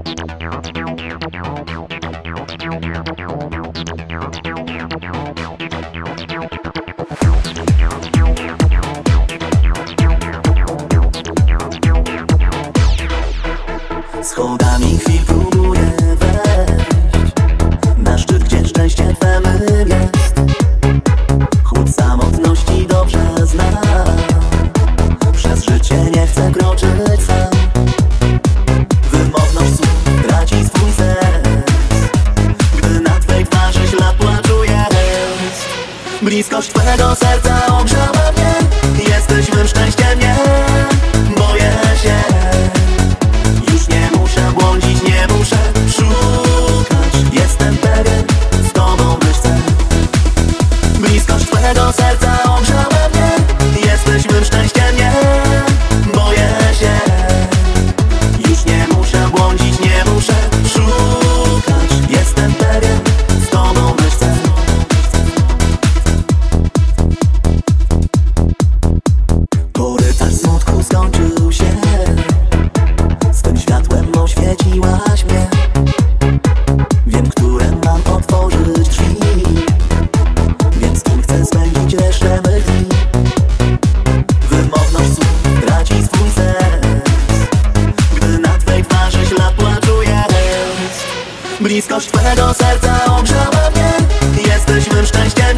Schodami chwil próbuję wejść na szczyt, gdzie szczęście twe mym jest. Chłód samotności dobrze znam. Przez życie nie chcę kroczyć sam. Wymowność słów traci swój sens, gdy na twej twarzy ślad płaczu jest. Bliskość twego serca ogrzała mnie. Jesteś mym szczęściem, nie boję się. Już nie muszę błądzić, nie muszę szukać. Jestem pewien, z tobą być chcę. Bliskość twego serca ogrzała mnie. Jesteś mym szczęściem, nie boję się. Już nie muszę błądzić, nie muszę szukać. Jestem pewien, z tobą być chcę. Korytarz smutku skończył się. Swym światłem oświeciłaś mnie. Wiem, które mam otworzyć drzwi. Wiem, z kim chcę spędzić resztę mych dni. Wymowność słów traci swój sens, gdy na twej twarzy ślad płaczu jest. Bliskość twego serca ogrzała mnie. Jesteś mym szczęściem.